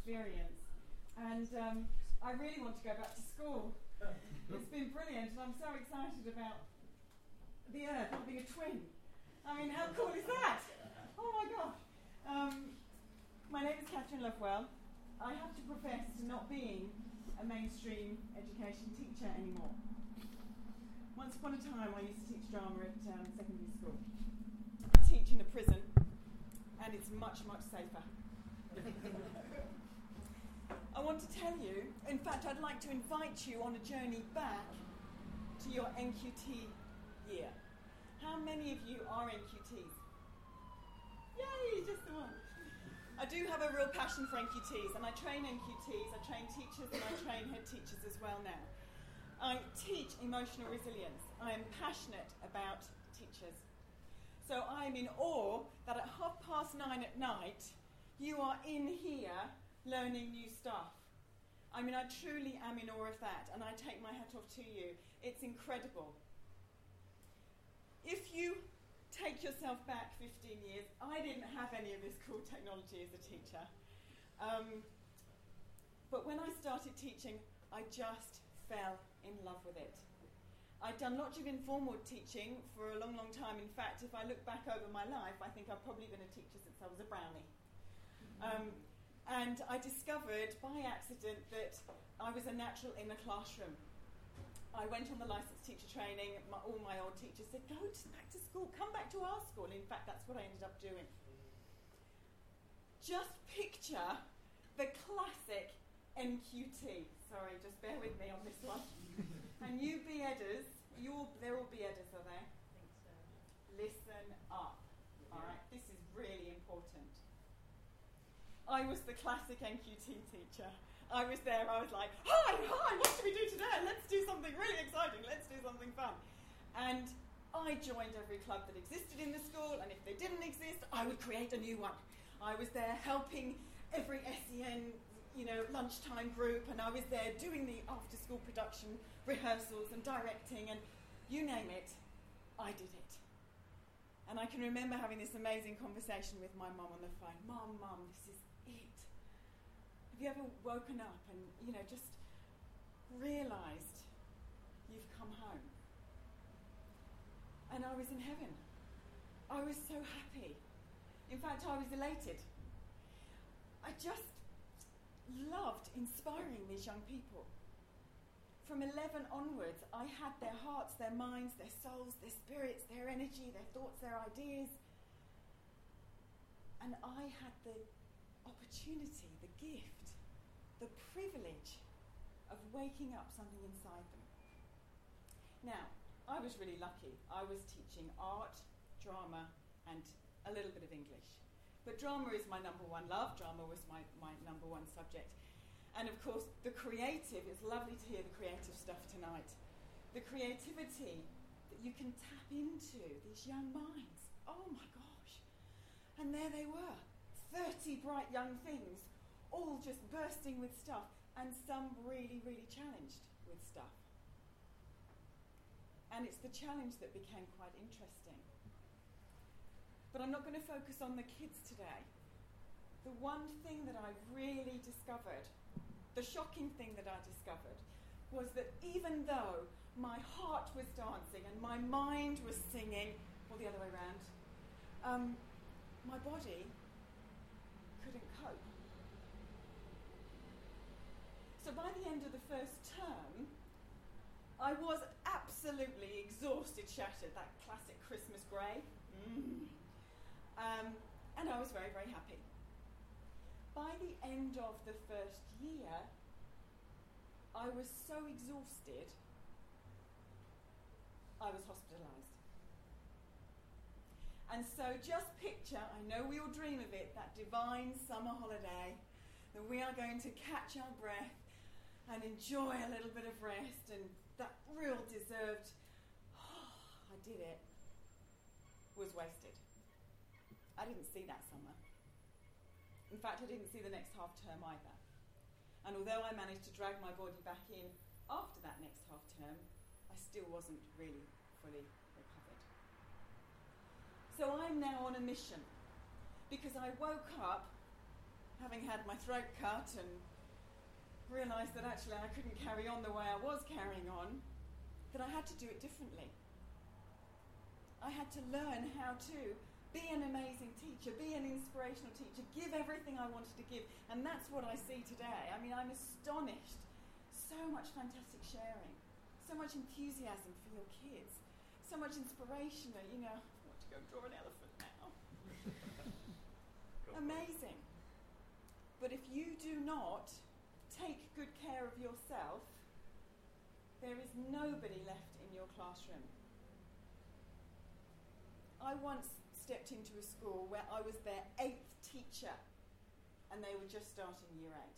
experience. And I really want to go back to school. It's been brilliant, and I'm so excited about the Earth having a twin. I mean, how cool is that? Oh my gosh. My name is Catherine Lovewell. I have to profess to not being a mainstream education teacher anymore. Once upon a time, I used to teach drama at secondary school. I teach in a prison, and it's much, much safer. I want to tell you, in fact, I'd like to invite you on a journey back to your NQT year. How many of you are NQTs? Yay, just the one. I do have a real passion for NQTs, and I train NQTs, I train teachers, and I train head teachers as well now. I teach emotional resilience. I am passionate about teachers. So I am in awe that at 9:30 at night, you are in here learning new stuff. I mean, I truly am in awe of that, and I take my hat off to you. It's incredible. If you take yourself back 15 years, I didn't have any of this cool technology as a teacher. But when I started teaching, I just fell in love with it. I'd done lots of informal teaching for a long, long time. In fact, if I look back over my life, I think I've probably been a teacher since I was a brownie. And I discovered by accident that I was a natural in a classroom. I went on the licensed teacher training. All my old teachers said, go back to school, come back to our school. In fact, that's what I ended up doing. Just picture the classic NQT. Sorry, just bear with me on this one. And you B-Edders, they're all B-Edders, are they? I think so. Listen up. All right, this is really important. I was the classic NQT teacher. I was there, I was like, hi, what should we do today? Let's do something really exciting, let's do something fun. And I joined every club that existed in the school, and if they didn't exist, I would create a new one. I was there helping every SEN, lunchtime group, and I was there doing the after-school production rehearsals and directing, and you name it, I did it. And I can remember having this amazing conversation with my mum on the phone. Mum, this is it. Have you ever woken up and, just realised you've come home? And I was in heaven. I was so happy. In fact, I was elated. I just loved inspiring these young people. From 11 onwards, I had their hearts, their minds, their souls, their spirits, their energy, their thoughts, their ideas. And I had the opportunity, the gift, the privilege of waking up something inside them. Now, I was really lucky. I was teaching art, drama, and a little bit of English. But drama is my number one love. Drama was my number one subject. And of course, the creative, it's lovely to hear the creative stuff tonight. The creativity that you can tap into, these young minds. Oh my gosh. And there they were, 30 bright young things, all just bursting with stuff, and some really, really challenged with stuff. And it's the challenge that became quite interesting. But I'm not going to focus on the kids today. The one thing that I really discovered, the shocking thing that I discovered, was that even though my heart was dancing and my mind was singing, or the other way around, my body couldn't cope. So by the end of the first term, I was absolutely exhausted, shattered, that classic Christmas grey. And I was very, very happy. By the end of the first year, I was so exhausted, I was hospitalised. And so just picture, I know we all dream of it, that divine summer holiday, that we are going to catch our breath and enjoy a little bit of rest, and that real deserved, I did it, was wasted. I didn't see that summer. In fact, I didn't see the next half term either. And although I managed to drag my body back in after that next half term, I still wasn't really fully recovered. So I'm now on a mission, because I woke up having had my throat cut and realised that actually I couldn't carry on the way I was carrying on, that I had to do it differently. I had to learn how to be an amazing teacher, be an inspirational teacher, give everything I wanted to give, and that's what I see today. I mean, I'm astonished. So much fantastic sharing, so much enthusiasm for your kids, so much inspiration that, I want to go draw an elephant now. Amazing. But if you do not take good care of yourself, there is nobody left in your classroom. I once stepped into a school where I was their 8th teacher and they were just starting year 8.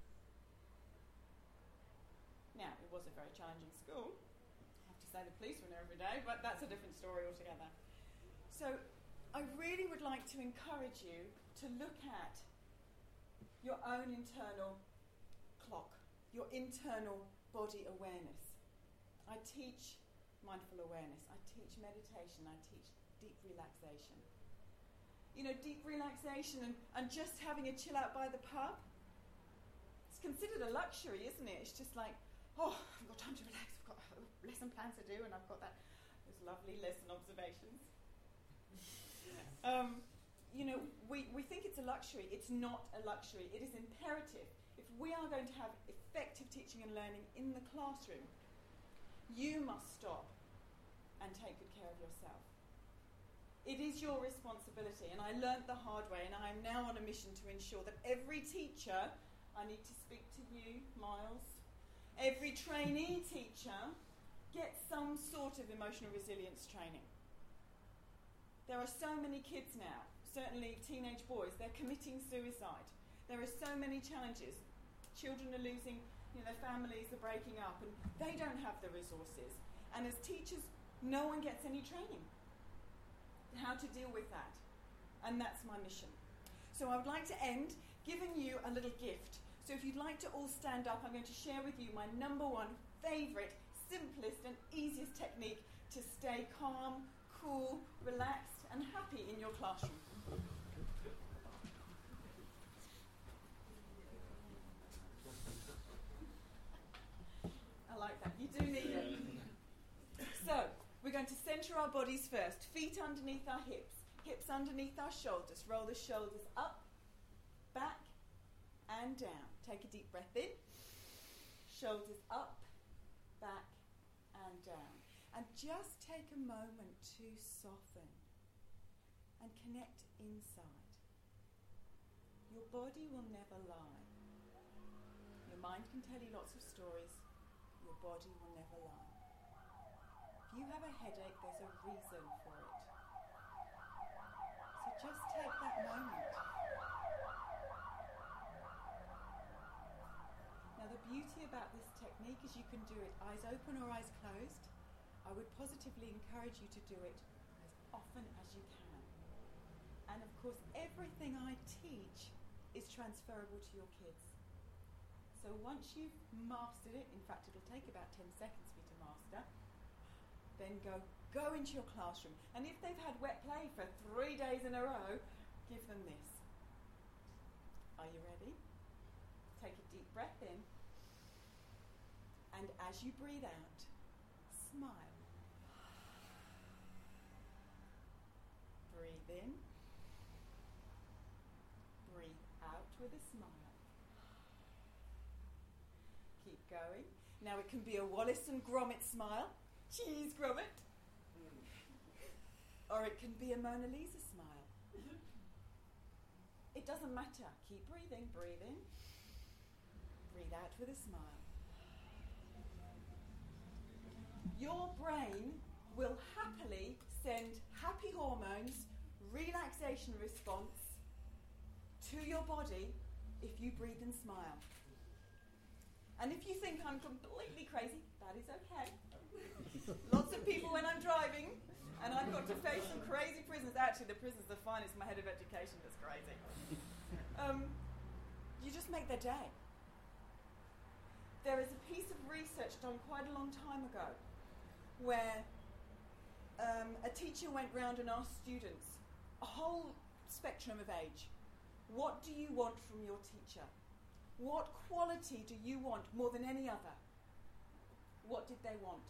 Now, it was a very challenging school. I have to say the police were there every day, but that's a different story altogether. So I really would like to encourage you to look at your own internal clock, your internal body awareness. I teach mindful awareness. I teach meditation. I teach deep relaxation. Deep relaxation and just having a chill out by the pub, it's considered a luxury, isn't it? It's just like, oh, I've got time to relax, I've got lesson plans to do, and I've got those lovely lesson observations. We think it's a luxury. It's not a luxury. It is imperative. If we are going to have effective teaching and learning in the classroom, you must stop and take good care of yourself. It is your responsibility, and I learnt the hard way, and I am now on a mission to ensure that every teacher, I need to speak to you, Miles, every trainee teacher gets some sort of emotional resilience training. There are so many kids now, certainly teenage boys, they're committing suicide. There are so many challenges. Children are losing, their families are breaking up, and they don't have the resources. And as teachers, no one gets any training how to deal with that. And that's my mission. So I would like to end giving you a little gift. So if you'd like to all stand up, I'm going to share with you my number one favourite, simplest and easiest technique to stay calm, cool, relaxed and happy in your classroom. I like that. You do need it. So, we're going to centre our bodies first. Feet underneath our hips underneath our shoulders. Roll the shoulders up, back, and down. Take a deep breath in. Shoulders up, back, and down. And just take a moment to soften and connect inside. Your body will never lie. Your mind can tell you lots of stories. Your body will never lie. If you have a headache, there's a reason for it. So just take that moment. Now the beauty about this technique is you can do it eyes open or eyes closed. I would positively encourage you to do it as often as you can. And of course, everything I teach is transferable to your kids. So once you've mastered it, in fact it'll take about 10 seconds for you to master, then go into your classroom. And if they've had wet play for 3 days in a row, give them this. Are you ready? Take a deep breath in. And as you breathe out, smile. Breathe in. Breathe out with a smile. Keep going. Now it can be a Wallace and Gromit smile. Cheese Gromit. Or it can be a Mona Lisa smile. It doesn't matter. Keep breathing. Breathe in. Breathe out with a smile. Your brain will happily send happy hormones, relaxation response to your body if you breathe and smile. And if you think I'm completely crazy, that is okay. Lots of people when I'm driving and I've got to face some crazy prisoners. Actually, the prisoners are fine. It's my head of education that's crazy. You just make their day. There is a piece of research done quite a long time ago where a teacher went round and asked students, a whole spectrum of age, What do you want from your teacher? What quality do you want more than any other? What did they want?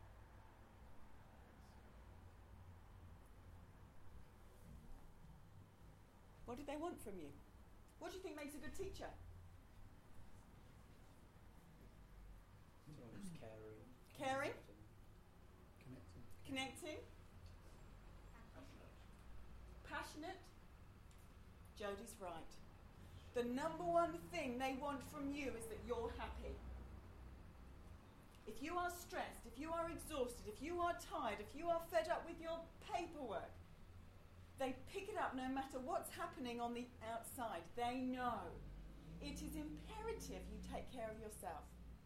What did they want from you? What do you think makes a good teacher? Someone who's caring. Caring? Connecting. Connecting? Passionate? Jodie's right. The number one thing they want from you is that you're happy. If you are stressed, if you are exhausted, if you are tired, if you are fed up with your paperwork, they pick it up no matter what's happening on the outside. They know. It is imperative you take care of yourself.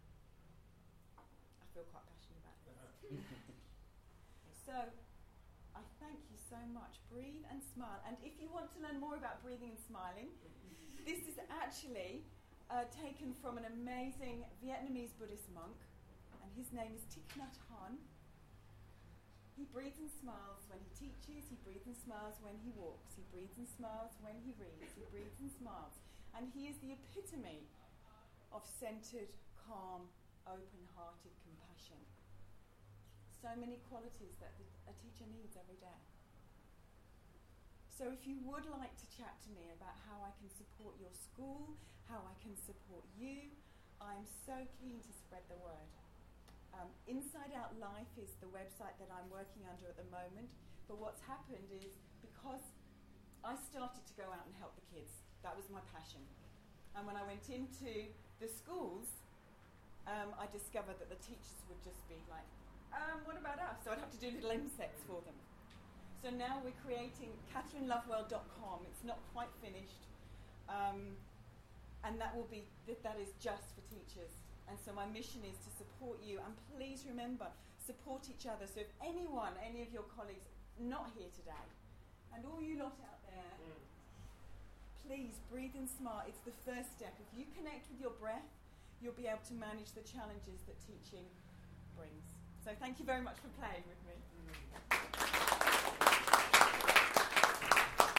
I feel quite passionate about this. So, I thank you so much. Breathe and smile. And if you want to learn more about breathing and smiling, this is actually taken from an amazing Vietnamese Buddhist monk, and his name is Thich Nhat Hanh. He breathes and smiles when he teaches, he breathes and smiles when he walks, he breathes and smiles when he reads, he breathes and smiles. And he is the epitome of centered, calm, open-hearted compassion. So many qualities that a teacher needs every day. So if you would like to chat to me about how I can support your school, how I can support you, I'm so keen to spread the word. Inside Out Life is the website that I'm working under at the moment, but what's happened is because I started to go out and help the kids, that was my passion. And when I went into the schools, I discovered that the teachers would just be like, what about us? So I'd have to do little insects for them. So now we're creating CatherineLovewell.com. It's not quite finished. And that is just for teachers. And so my mission is to support you. And please remember, support each other. So if any of your colleagues not here today, and all you lot out there, please breathe and smile. It's the first step. If you connect with your breath, you'll be able to manage the challenges that teaching brings. So thank you very much for playing with me.